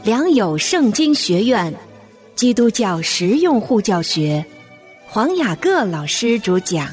良友圣经学院基督教实用护教学，黄雅各老师主讲。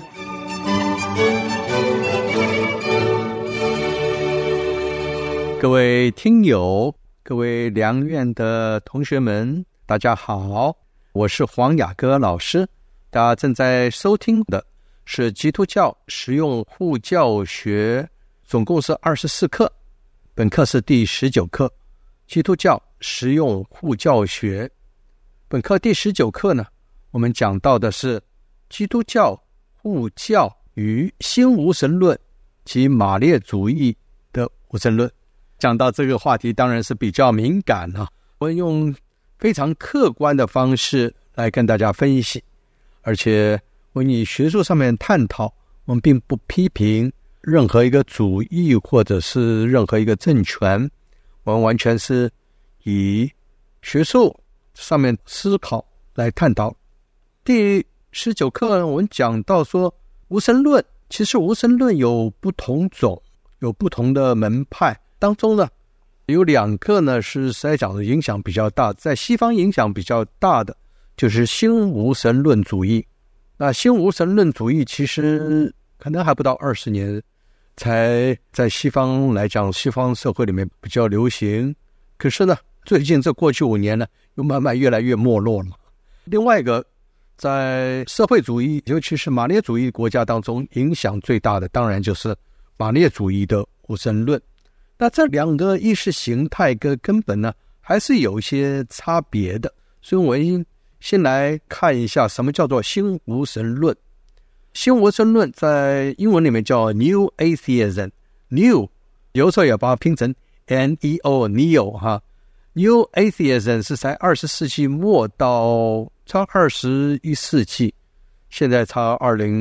各位听友，各位良院的同学们，大家好，我是黄雅各老师。大家正在收听的是基督教实用护教学，总共是24课，本课是第19课，基督教实用护教学。本课第19课呢，我们讲到的是基督教护教与新无神论及马列主义的无神论。讲到这个话题当然是比较敏感啊，我用非常客观的方式来跟大家分析，而且我以学术上面探讨，我们并不批评任何一个主义或者是任何一个政权，我们完全是以学术上面思考来探讨。第19课我们讲到说无神论，其实无神论有不同种，有不同的门派，当中呢有2个呢是实在讲的影响比较大，在西方影响比较大的就是新无神论主义。那新无神论主义其实可能还不到20年才在西方来讲，西方社会里面比较流行，可是呢最近这过去5年呢又慢慢越来越没落了。另外一个在社会主义尤其是马列主义国家当中影响最大的当然就是马列主义的无神论。那这2个意识形态跟根本呢还是有一些差别的，所以我们先来看一下什么叫做新无神论。新无神论在英文里面叫 New Atheism， New 有时候也把它拼成 N-E-O Neo 哈。New Atheism 是在20世纪末到差21世纪，现在差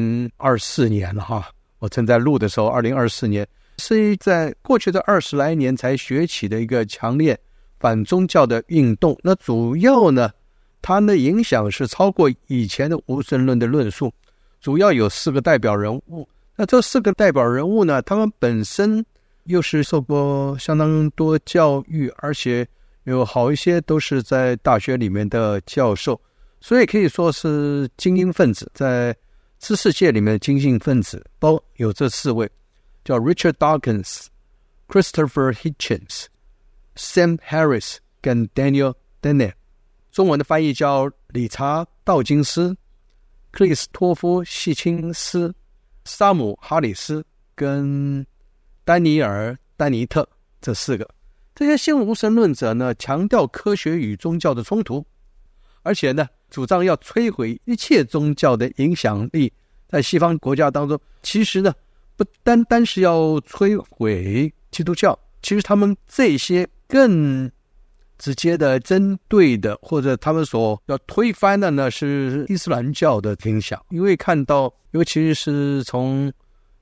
2024年了哈。我正在录的时候2024年，是在过去的20来年才崛起的一个强烈反宗教的运动。那主要呢它的影响是超过以前的无神论的论述，主要有4个代表人物。那这4个代表人物呢，他们本身又是受过相当多教育，而且有好一些都是在大学里面的教授，所以可以说是精英分子，在知识界里面的精英分子都有这4位，叫 Richard Dawkins、Christopher Hitchens、Sam Harris 跟 Daniel Dennett， 中文的翻译叫理查道金斯、克里斯托夫希钦斯、沙姆哈里斯跟丹尼尔丹尼特，这4个。这些新无神论者呢强调科学与宗教的冲突，而且呢主张要摧毁一切宗教的影响力。在西方国家当中，其实呢不单单是要摧毁基督教，其实他们这些更直接的针对的或者他们所要推翻的呢是伊斯兰教的影响。因为看到尤其是从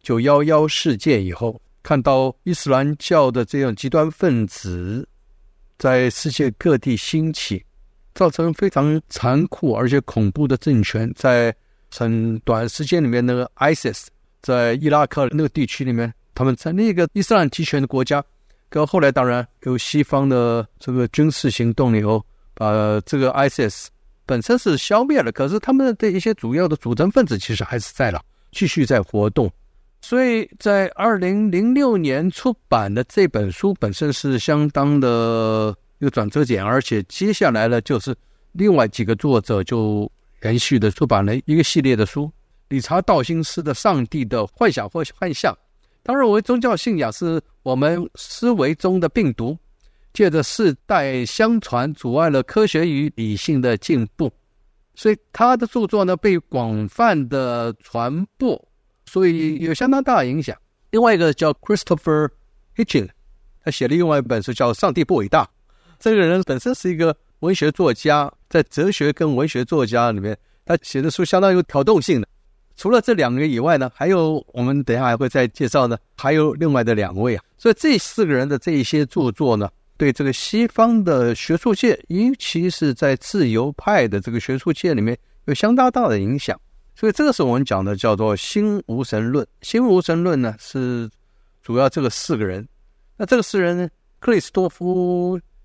911事件以后，看到伊斯兰教的这种极端分子在世界各地兴起，造成非常残酷而且恐怖的政权。在很短时间里面，那个 ISIS 在伊拉克那个地区里面，他们在那个伊斯兰集权的国家，跟后来当然有西方的这个军事行动以后，把这个 ISIS 本身是消灭了，可是他们的一些主要的组成分子其实还是在了，继续在活动。所以在2006年出版的这本书本身是相当的一个转折点，而且接下来呢就是另外几个作者就连续的出版了一个系列的书，理查道金斯的上帝的幻想或幻象。当然宗教信仰是我们思维中的病毒，借着世代相传阻碍了科学与理性的进步，所以他的著作呢被广泛的传播，所以有相当大的影响。另外一个叫 Christopher Hitchens， 他写了另外一本书叫《上帝不伟大》。这个人本身是一个文学作家，在哲学跟文学作家里面，他写的书相当有挑动性的。除了这2个以外呢，还有我们等一下还会再介绍呢，还有另外的2位啊。所以这4个人的这一些著作呢，对这个西方的学术界，尤其是在自由派的这个学术界里面有相当大的影响。所以这个是我们讲的叫做新无神论。新无神论呢是主要这个4个人。那这个4人，克里斯托夫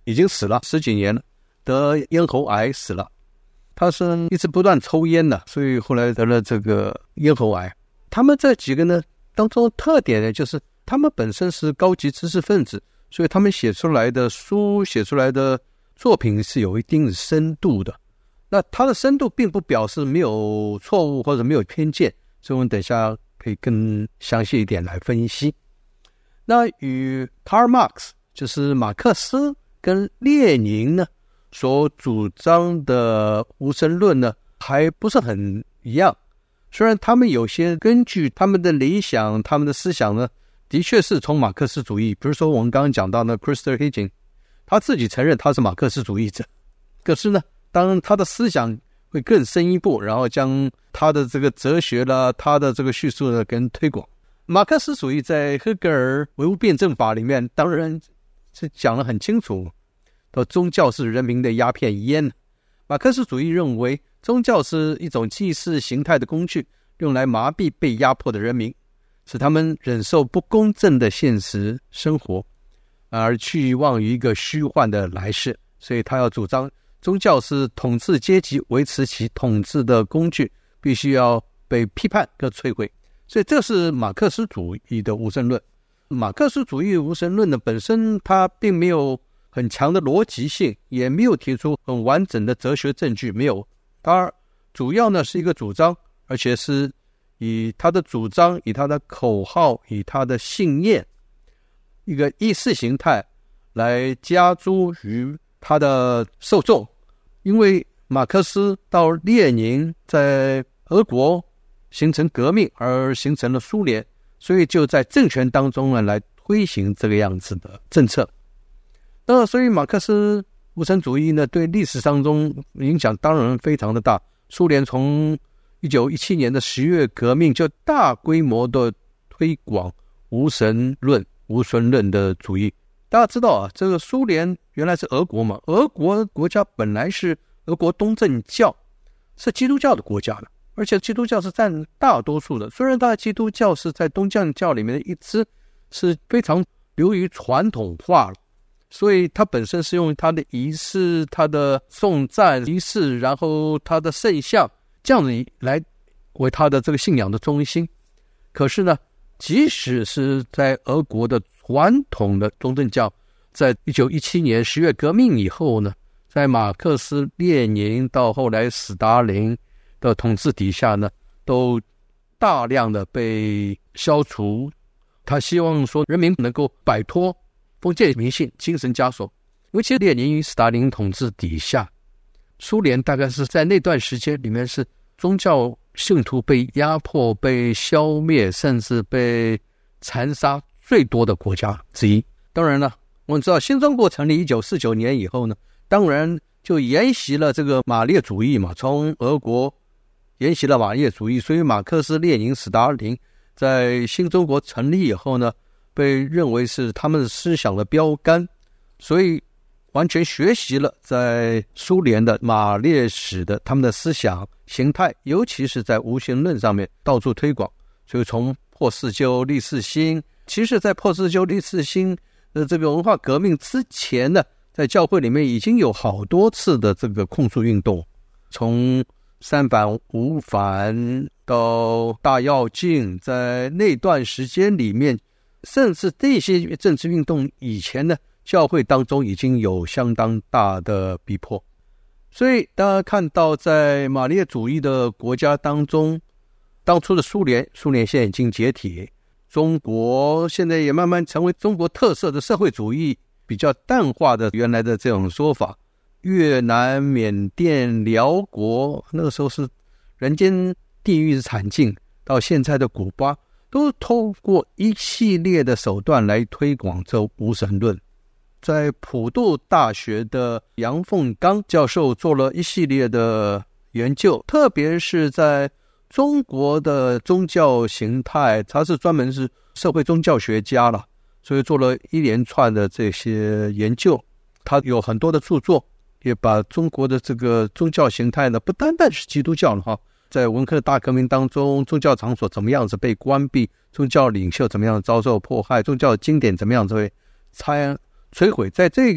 已经死了10几年了，得咽喉癌死了。他是一直不断抽烟的，所以后来得了这个咽喉癌。他们这几个呢当中特点呢，就是他们本身是高级知识分子，所以他们写出来的书写出来的作品是有一定的深度的。那它的深度并不表示没有错误或者没有偏见，所以我们等一下可以更详细一点来分析。那与 Karl Marx 就是马克思跟列宁呢所主张的无神论呢还不是很一样，虽然他们有些根据他们的理想他们的思想呢的确是从马克思主义，比如说我们刚刚讲到的 Christopher Hitchens， 他自己承认他是马克思主义者，可是呢当他的思想会更深一步，然后将他的这个哲学啦他的这个叙述呢跟推广。马克思主义在黑格尔唯物辩证法里面当然是讲得很清楚，宗教是人民的鸦片烟。马克思主义认为宗教是一种祭祀形态的工具，用来麻痹被压迫的人民，使他们忍受不公正的现实生活，而寄望于一个虚幻的来世。所以他要主张宗教是统治阶级维持其统治的工具，必须要被批判跟摧毁。所以这是马克思主义的无神论。马克思主义无神论的本身它并没有很强的逻辑性，也没有提出很完整的哲学证据，没有。它主要呢是一个主张，而且是以他的主张以他的口号以他的信念一个意识形态来加诸于他的受众。因为马克思到列宁在俄国形成革命而形成了苏联，所以就在政权当中呢来推行这个样子的政策。那所以马克思无神主义呢对历史当中影响当然非常的大。苏联从1917年的10月革命就大规模的推广无神论无神论的主义。大家知道啊，这个苏联原来是俄国嘛，俄国国家本来是俄国东正教，是基督教的国家的，而且基督教是占大多数的。虽然大基督教是在东正教里面的一支，是非常流于传统化了，所以它本身是用它的仪式它的颂赞仪式，然后它的圣像这样子来为它的这个信仰的中心。可是呢即使是在俄国的传统的东正教，在1917年10月革命以后呢，在马克思列宁到后来斯大林的统治底下呢，都大量的被消除。他希望说人民能够摆脱封建迷信精神枷锁。尤其列宁与斯大林统治底下，苏联大概是在那段时间里面是宗教信徒被压迫被消灭甚至被残杀最多的国家之一。当然了，我们知道新中国成立1949年以后呢，当然就沿袭了这个马列主义嘛，从俄国沿袭了马列主义，所以马克思列宁斯大林在新中国成立以后呢，被认为是他们的思想的标杆，所以完全学习了在苏联的马列史的他们的思想形态，尤其是在无神论上面到处推广。所以从破四旧立四新，其实在破四旧立四新的这个文化革命之前呢，在教会里面已经有好多次的这个控诉运动，从三反五反到大跃进，在那段时间里面，甚至这些政治运动以前呢，教会当中已经有相当大的逼迫。所以大家看到在马列主义的国家当中，当初的苏联现在已经解体，中国现在也慢慢成为中国特色的社会主义比较淡化的原来的这种说法。越南、缅甸、辽国那个时候是人间地狱的惨境，到现在的古巴都透过一系列的手段来推广这无神论。在普渡大学的杨凤刚教授做了一系列的研究，特别是在中国的宗教形态，他是专门是社会宗教学家了，所以做了一连串的这些研究。他有很多的著作，也把中国的这个宗教形态呢，不单单是基督教了哈，在文科大革命当中，宗教场所怎么样子被关闭，宗教领袖怎么样遭受迫害，宗教经典怎么样子被摧毁，在这个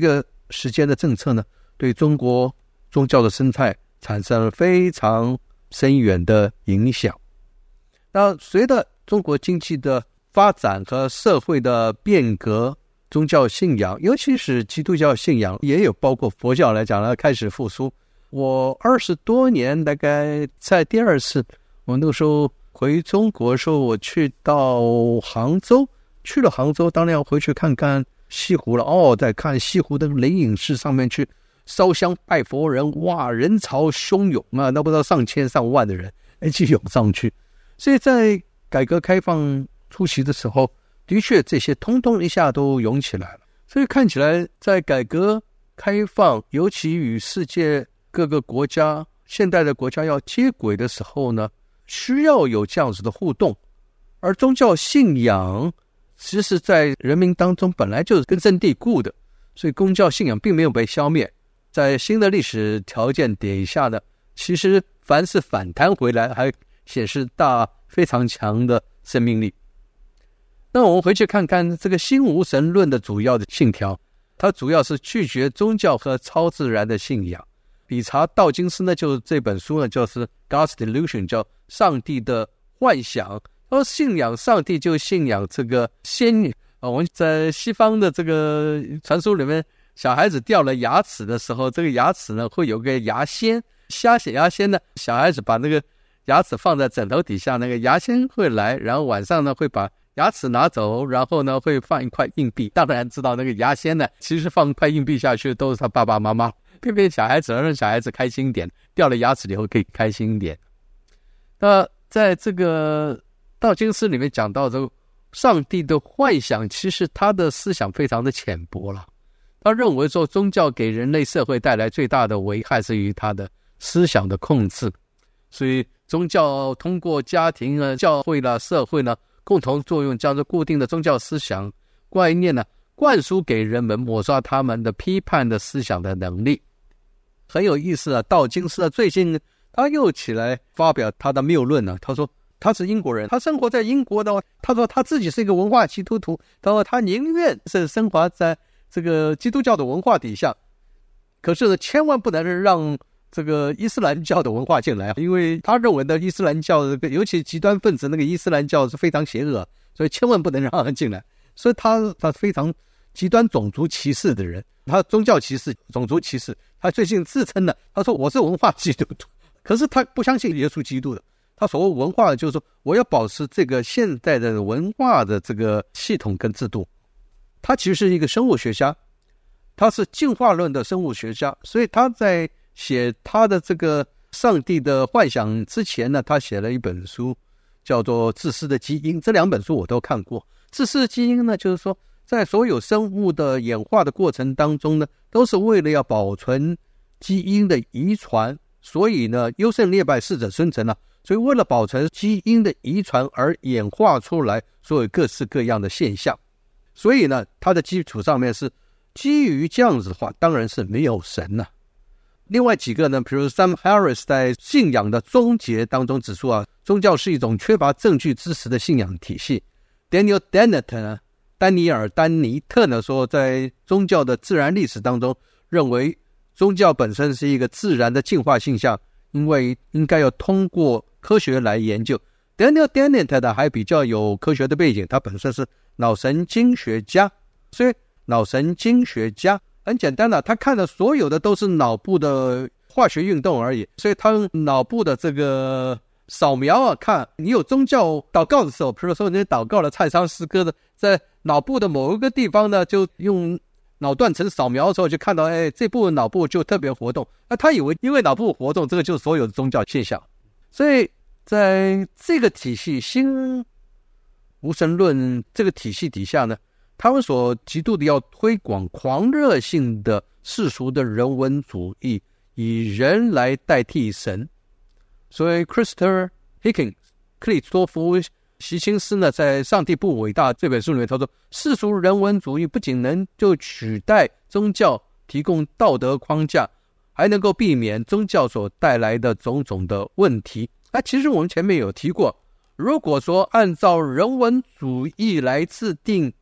时间的政策呢，对中国宗教的生态产生了非常深远的影响。那随着中国经济的发展和社会的变革，宗教信仰，尤其是基督教信仰，也有包括佛教来讲呢，开始复苏。我20多年，大概在第二次，我那个时候回中国的时候，我去到杭州，去了杭州，当然要回去看看西湖了。在看西湖的灵隐寺上面去烧香拜佛人，哇，人潮汹涌啊，那不知道上千上万的人一起涌上去。所以在改革开放初期的时候，的确这些通通一下都涌起来了。所以看起来在改革开放，尤其与世界各个国家现代的国家要接轨的时候呢，需要有这样子的互动。而宗教信仰其实在人民当中本来就是根深蒂固的，所以宗教信仰并没有被消灭。在新的历史条件底下呢，其实凡是反弹回来还显示非常强的生命力。那我们回去看看这个新无神论的主要的信条，它主要是拒绝宗教和超自然的信仰。理查道金斯呢，就是这本书呢，就是 God's Delusion， 叫上帝的幻想。而信仰上帝就信仰这个仙女。我们在西方的这个传说里面，小孩子掉了牙齿的时候，这个牙齿呢会有个牙仙，牙仙呢，小孩子把那个牙齿放在枕头底下，那个牙仙会来，然后晚上呢会把牙齿拿走，然后呢会放一块硬币。当然知道那个牙仙呢，其实放一块硬币下去都是他爸爸妈妈，偏偏小孩子让小孩子开心一点，掉了牙齿以后可以开心一点。那在这个道金斯里面讲到这个上帝的幻想，其实他的思想非常的浅薄了。他认为说宗教给人类社会带来最大的危害是于他的思想的控制，所以宗教通过家庭啊、教会啦、社会呢共同作用，将这固定的宗教思想观念呢灌输给人们，抹杀他们的批判的思想的能力。很有意思啊，道金斯啊，最近他又起来发表他的谬论呢。他说他是英国人，他生活在英国的，他说他自己是一个文化基督徒，他说他宁愿是生活在这个基督教的文化底下，可是呢千万不能让这个伊斯兰教的文化进来，因为他认为的伊斯兰教尤其极端分子那个伊斯兰教是非常邪恶，所以千万不能让他进来。所以他非常极端种族歧视的人，他宗教歧视、种族歧视。他最近自称呢，他说我是文化基督徒，可是他不相信耶稣基督的。他所谓文化就是说，我要保持这个现代的文化的这个系统跟制度。他其实是一个生物学家，他是进化论的生物学家，所以他在写他的这个上帝的幻想之前呢，他写了一本书叫做《自私的基因》。这两本书我都看过。自私的基因呢，就是说在所有生物的演化的过程当中呢，都是为了要保存基因的遗传，所以呢优胜劣败适者生存了。所以为了保存基因的遗传而演化出来所有各式各样的现象。所以呢它的基础上面是基于这样子的话，当然是没有神了。另外几个呢，比如 Sam Harris 在信仰的终结当中指出啊，宗教是一种缺乏证据支持的信仰体系。 Daniel Dennett 呢，丹尼尔·丹尼特呢说，在宗教的自然历史当中，认为宗教本身是一个自然的进化现象，因为应该要通过科学来研究。 Daniel Dennett 呢还比较有科学的背景，他本身是脑神经学家，所以脑神经学家很简单的，他看的所有的都是脑部的化学运动而已，所以他脑部的这个扫描啊，看你有宗教祷告的时候，比如说你祷告了唱诗歌的，在脑部的某一个地方呢，就用脑断层扫描的时候就看到，这部脑部就特别活动。那他以为因为脑部活动，这个就是所有的宗教现象。所以在这个体系新无神论这个体系底下呢，他们所极度的要推广狂热性的世俗的人文主义，以人来代替神。所以 Christopher Hitchens 克里斯托弗希金斯呢，在《上帝不伟大》这本书里面，他说世俗人文主义不仅能就取代宗教提供道德框架，还能够避免宗教所带来的种种的问题。其实我们前面有提过，如果说按照人文主义来制定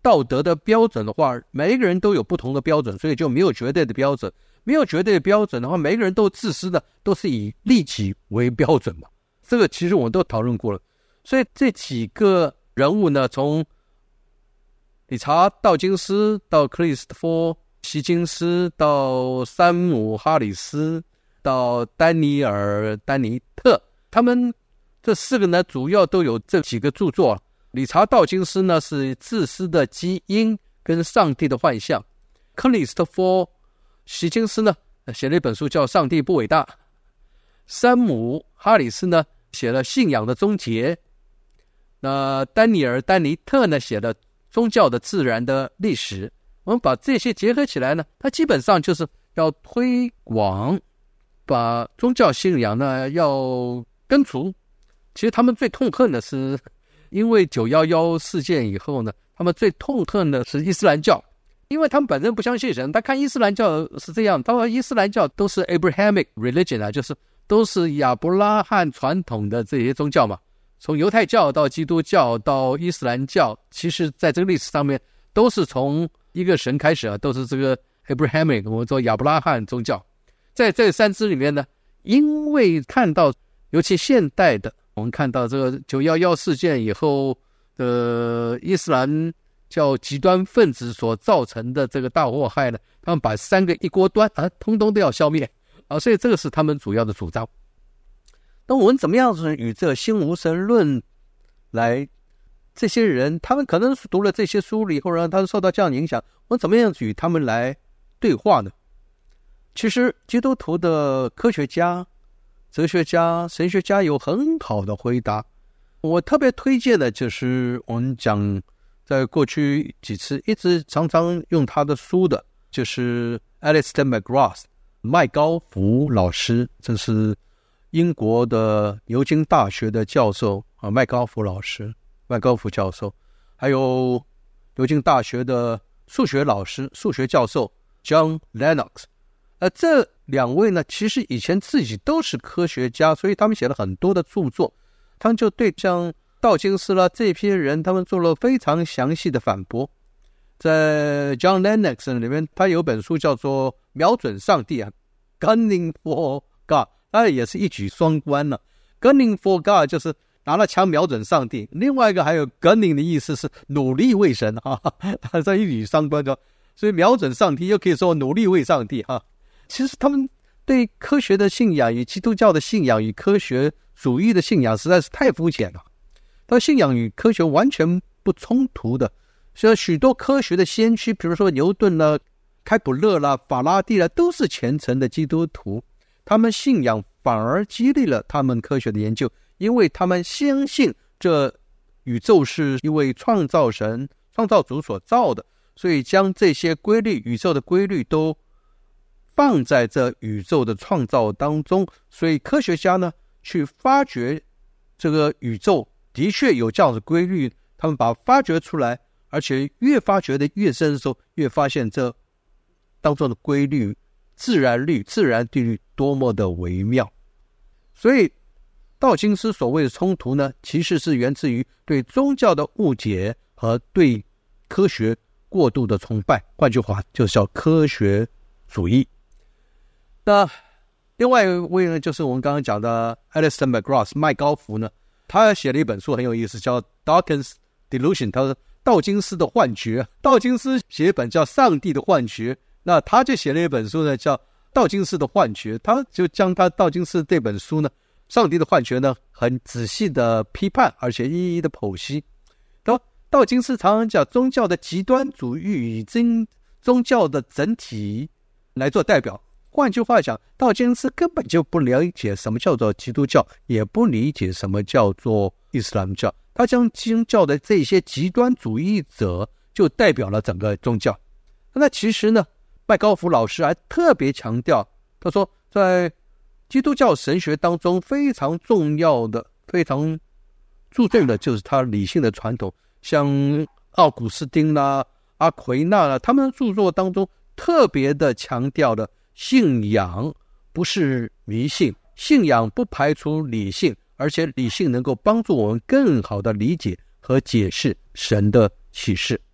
道德的标准的话，每一个人都有不同的标准，所以就没有绝对的标准。没有绝对的标准的话，每一个人都自私的，都是以利己为标准嘛。这个其实我们都讨论过了。所以这几个人物呢，从理查道金斯到克里斯托弗希金斯到山姆哈里斯到丹尼尔丹尼特，他们这4个呢主要都有这几个著作。理查道金斯呢是自私的基因跟上帝的幻象，克里斯托弗希金斯呢写了一本书叫《上帝不伟大》，山姆哈里斯呢写了《信仰的终结》，那丹尼尔丹尼特呢写了《宗教的自然的历史》。我们把这些结合起来呢，它基本上就是要推广，把宗教信仰呢要根除。其实他们最痛恨的是，因为911事件以后呢，他们最痛恨的是伊斯兰教，因为他们本身不相信神。他看伊斯兰教是这样，他说伊斯兰教都是 Abrahamic religion 啊，就是都是亚伯拉罕传统的这些宗教嘛。从犹太教到基督教到伊斯兰教，其实在这个历史上面都是从一个神开始啊，都是这个 Abrahamic 我们说亚伯拉罕宗教。在这3支里面呢，因为看到尤其现代的，我们看到这个911事件以后的伊斯兰教极端分子所造成的这个大祸害呢，他们把3个一锅端啊，通通都要消灭啊，所以这个是他们主要的主张。那我们怎么样子与这新无神论来，这些人他们可能读了这些书以后让他们受到这样的影响，我们怎么样子与他们来对话呢？其实基督徒的科学家、哲学家、神学家有很好的回答。我特别推荐的就是我们讲在过去几次一直常常用他的书的，就是 Alistair McGrath 麦高福老师，这是英国的牛津大学的教授啊，麦高福老师，麦高福教授，还有牛津大学的数学老师、数学教授 John Lennox。这2位呢，其实以前自己都是科学家，所以他们写了很多的著作。他们就对像道金斯啦这批人，他们做了非常详细的反驳。在 John Lennox 里面，他有本书叫做《瞄准上帝》啊 ，Gunning for God。当然也是一举双关了。Gunning for God 就是拿了枪瞄准上帝，另外一个还有 Gunning 的意思是努力为神哈，这一举双关的。所以瞄准上帝又可以说努力为上帝哈。其实他们对科学的信仰与基督教的信仰与科学主义的信仰实在是太肤浅了。但信仰与科学完全不冲突的。所以许多科学的先驱，比如说牛顿啦、开普勒啦、法拉第啦，都是虔诚的基督徒。他们信仰反而激励了他们科学的研究，因为他们相信这宇宙是一位创造神、创造主所造的，所以将这些规律、宇宙的规律都放在这宇宙的创造当中。所以科学家呢，去发掘这个宇宙的确有这样的规律，他们把它发掘出来，而且越发掘的越深的时候，越发现这当中的规律、自然律、自然定律多么的微妙。所以道金斯所谓的冲突呢，其实是源自于对宗教的误解和对科学过度的崇拜，换句话就是叫科学主义。那另外一位呢，就是我们刚刚讲的 Alistair McGrath 麦高福呢，他写了一本书很有意思，叫 Dawkins Delusion， 他说道金斯的幻觉。道金斯写一本叫上帝的幻觉，那他就写了一本书呢叫道金斯的幻觉。他就将他道金斯这本书呢上帝的幻觉呢很仔细的批判，而且一一的剖析。道金斯常常讲宗教的极端主义以宗教的整体来做代表。换句话讲，道金斯根本就不了解什么叫做基督教，也不理解什么叫做伊斯兰教。他将基督教的这些极端主义者就代表了整个宗教。那其实呢，麦高福老师还特别强调，他说在基督教神学当中非常重要的、非常注重的就是他理性的传统，像奥古斯丁啦、阿奎那啦，他们的著作当中特别的强调的信仰不是迷信，信仰不排除理性，而且理性能够帮助我们更好的理解和解释神的启示。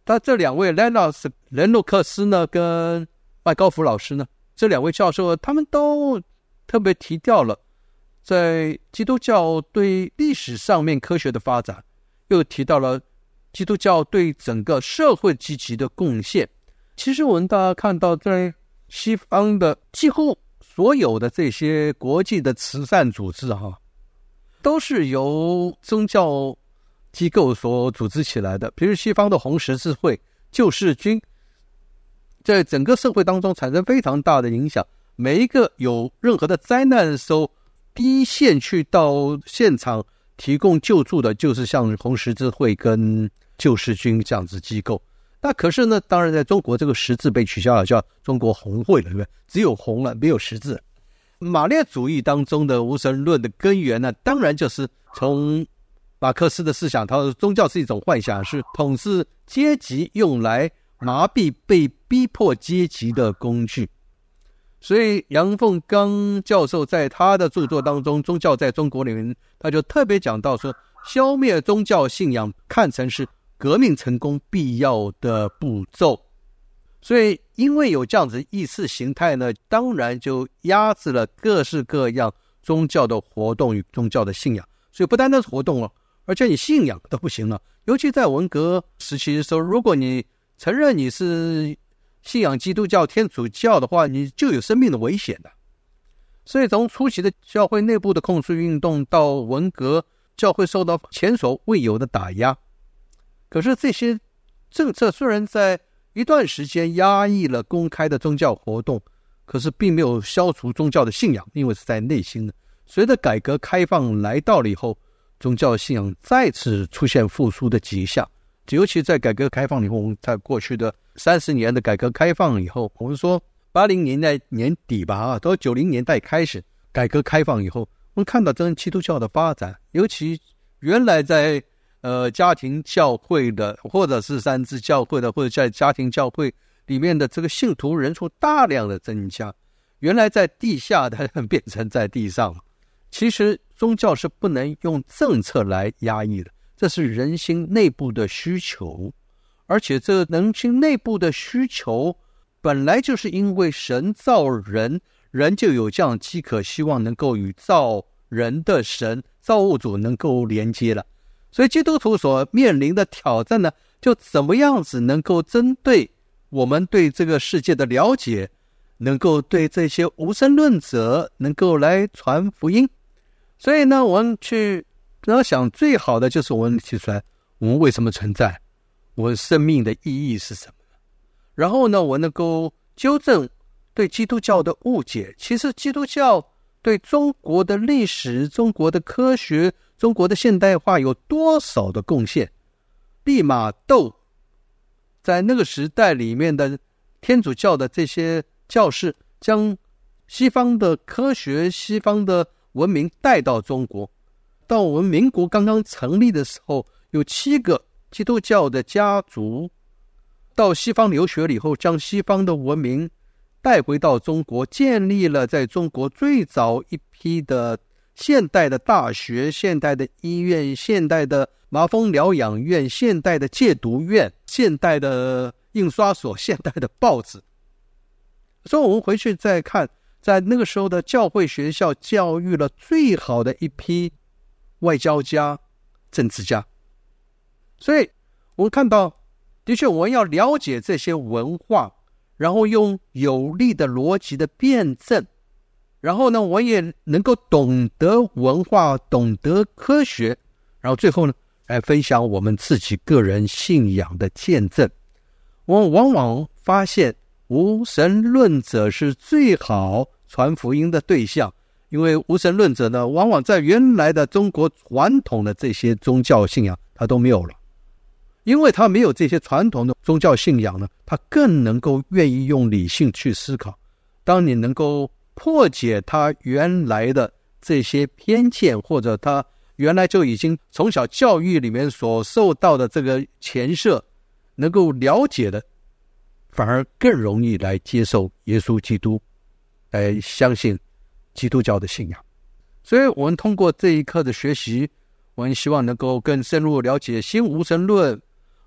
他这两位雷诺克斯呢跟麦高福老师呢，这两位教授他们都特别提到了在基督教对历史上面科学的发展，又提到了基督教对整个社会积极的贡献。其实我们大家看到在西方的几乎所有的这些国际的慈善组织都是由宗教机构所组织起来的，比如西方的红十字会、救世军，在整个社会当中产生非常大的影响。每一个有任何的灾难的时候，第一线去到现场提供救助的就是像红十字会跟救世军这样子机构。那可是呢，当然在中国这个十字被取消了，叫中国红会了，对不对？只有红了，没有十字。马列主义当中的无神论的根源呢，当然就是从马克思的思想，他说宗教是一种幻想，是统治阶级用来麻痹被逼迫阶级的工具。所以杨凤刚教授在他的著作当中《宗教在中国》里面，他就特别讲到说，消灭宗教信仰看成是革命成功必要的步骤。所以因为有这样子意识形态呢，当然就压制了各式各样宗教的活动与宗教的信仰。所以不单单是活动了，而且你信仰都不行了。尤其在文革时期的时候，如果你承认你是信仰基督教、天主教的话，你就有生命的危险的。所以从初期的教会内部的控诉运动到文革，教会受到前所未有的打压。可是这些政策虽然在一段时间压抑了公开的宗教活动，可是并没有消除宗教的信仰，因为是在内心的。随着改革开放来到了以后，宗教信仰再次出现复苏的迹象。尤其在改革开放以后，在过去的30年的改革开放以后，我们说80年代年底吧，到90年代开始改革开放以后，我们看到这基督教的发展，尤其原来在家庭教会的，或者是三支教会的，或者在家庭教会里面的这个信徒人数大量的增加，原来在地下的变成在地上。其实宗教是不能用政策来压抑的，这是人心内部的需求，而且这人心内部的需求本来就是因为神造人，人就有这样饥渴，希望能够与造人的神造物主能够连接了。所以基督徒所面临的挑战呢，就怎么样子能够针对我们对这个世界的了解，能够对这些无神论者能够来传福音。所以呢，我们去想最好的就是我们提出来，我们为什么存在，我生命的意义是什么。然后呢，我能够纠正对基督教的误解。其实基督教对中国的历史、中国的科学、中国的现代化有多少的贡献？利玛窦在那个时代里面的天主教的这些教士，将西方的科学、西方的文明带到中国。到我们民国刚刚成立的时候，有7个基督教的家族到西方留学了以后，将西方的文明带回到中国，建立了在中国最早一批的现代的大学、现代的医院、现代的麻风疗养院、现代的戒毒院、现代的印刷所、现代的报纸。所以我们回去再看，在那个时候的教会学校教育了最好的一批外交家、政治家。所以我们看到，的确我们要了解这些文化，然后用有力的逻辑的辩证，然后呢，我也能够懂得文化，懂得科学，然后最后呢，来分享我们自己个人信仰的见证。我们往往发现无神论者是最好传福音的对象，因为无神论者呢，往往在原来的中国传统的这些宗教信仰他都没有了，因为他没有这些传统的宗教信仰呢，他更能够愿意用理性去思考。当你能够破解他原来的这些偏见，或者他原来就已经从小教育里面所受到的这个前设能够了解的，反而更容易来接受耶稣基督，来相信基督教的信仰。所以我们通过这一课的学习，我们希望能够更深入了解新无神论、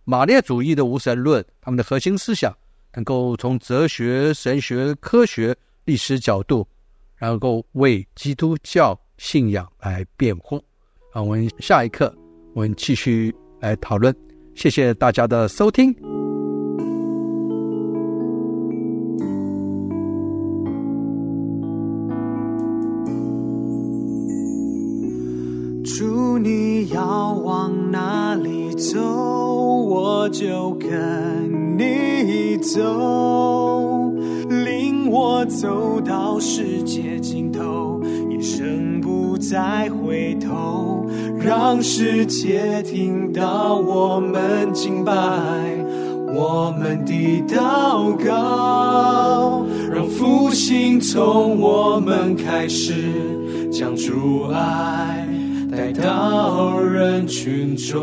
马列主义的无神论，他们的核心思想能够从哲学、神学、科学、历史角度，然后为基督教信仰来辩护。我们下一课我们继续来讨论。谢谢大家的收听。 主，你要往哪里走，我就跟你走，领我走到世界尽头，一生不再回头，让世界听到我们敬拜，我们的祷告，让复兴从我们开始，将主爱带到人群中。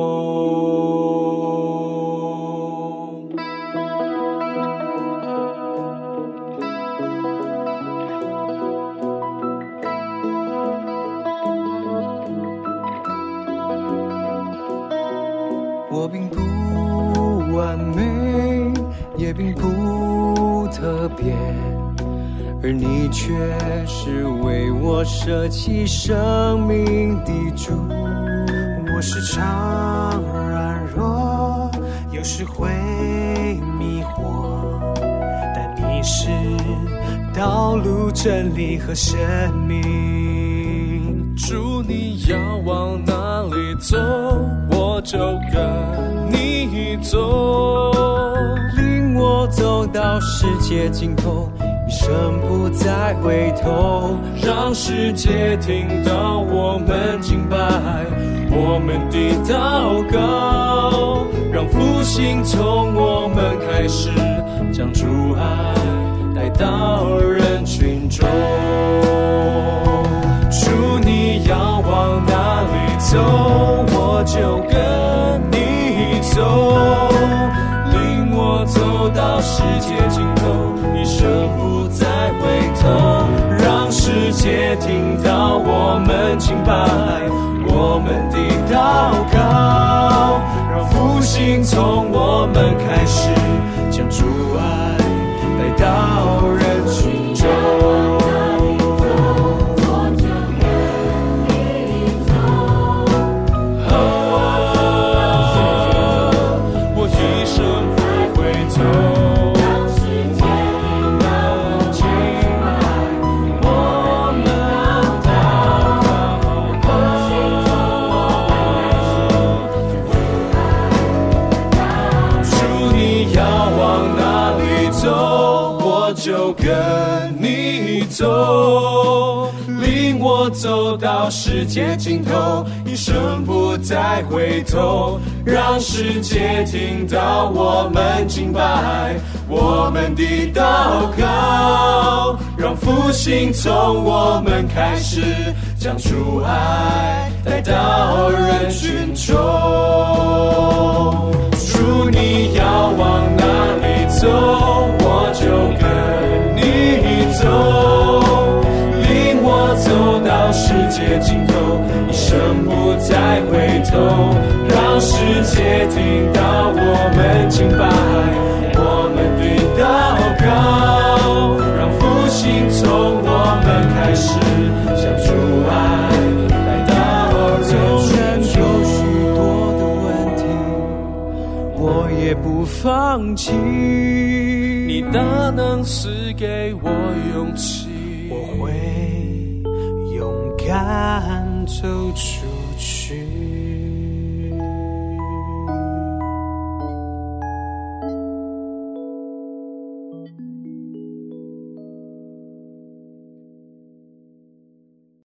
我并不完美，也并不特别，而你却是为我舍弃生命的主。我时常软弱，有时会迷惑，但你是道路、真理和生命。主，你要往哪里走，我就跟你走，领我走到世界尽头，一生不再回头，让世界听到我们敬拜，我们的祷告，让复兴从我们开始，将主爱带到人群中。主，你要往哪里走，我就跟你走，领我走到世界尽头，一生不再回头，让世界听到我们敬拜，我们的祷告，让复兴从我们开始，将主爱带到人群中。就跟你走，领我走到世界尽头，一生不再回头，让世界听到我们敬拜，我们的祷告，让复兴从我们开始，将主爱带到人群中。主，你要往哪里走，我就跟你走，领我走到世界尽头，一生不再回头，让世界听到我们敬拜，我们的祷告，让复兴从我们开始，将主爱带到人群中。有许多的问题，我也不放弃，你大能赐给我勇气，我会勇敢走出去。